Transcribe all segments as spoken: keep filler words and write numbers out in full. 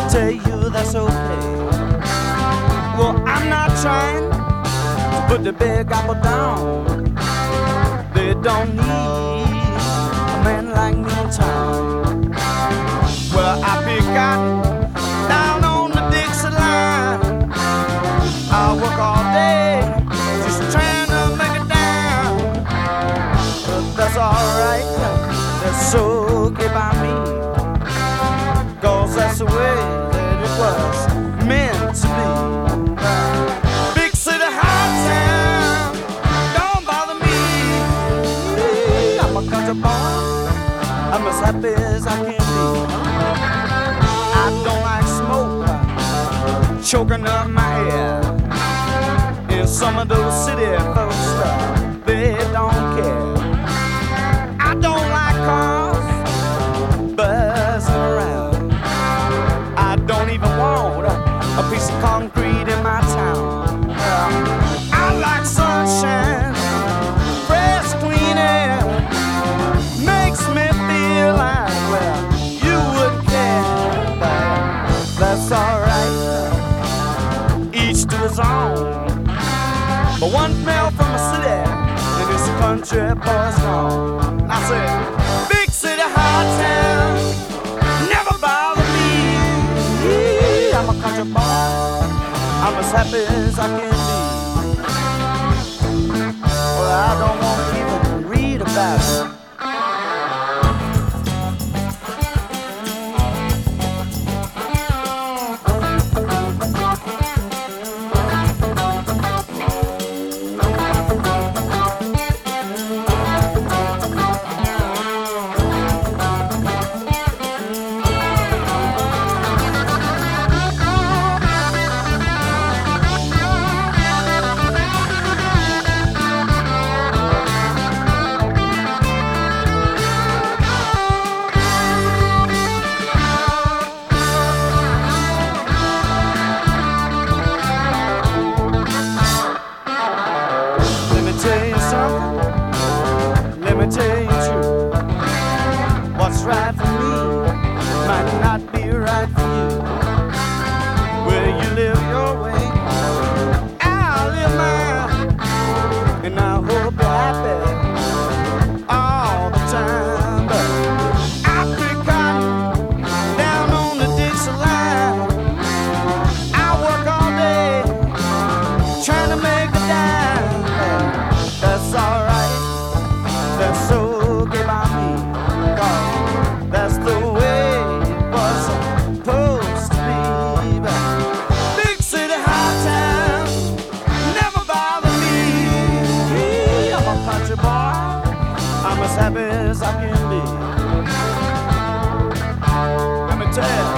tell you that's okay. Well, I'm not trying to put the big apple down. They don't need a man like me in town. Well, I pick cotton down on the Dixie line. I work all day just trying to make it down. But that's alright, that's okay by me, 'cause that's the way that it was meant to be. Big city, hot town, don't bother me. I'm a country boy, I'm as happy as I can be. I don't like smoke choking up my ear. And some of those city folks, they don't care. I don't like cars buzzing around. I don't even want a piece of concrete in my town. I like sunshine, fresh, clean air. Makes me feel like, well, you would care. But that's alright, each to his own. But one smell from a city, and this country boy's gone. I said, big city, hot town, never bother me. I'm a country boy, I'm as happy as I can be. Well, I don't want to even read about it. Tell you true, what's right for me might not be right for you. Well, you live your way, I'll live mine, and I hope you're happy all the time. But I pick cotton down on the Dixie line. I work all day trying to make a dime. That's alright, that's okay by me, 'cause that's the way it was supposed to be. But big city, hot town, never bother me. I'm a country boy, I'm as happy as I can be. Let me tell you,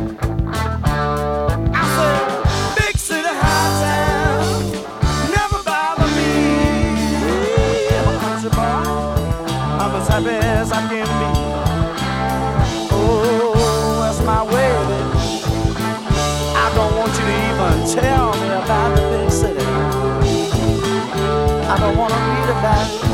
I said, big city, hot town, never bother me. I'm a country boy, I'm as happy as I can be. Oh, that's my way, baby. I don't want you to even tell me about the big city. I don't want to read about it.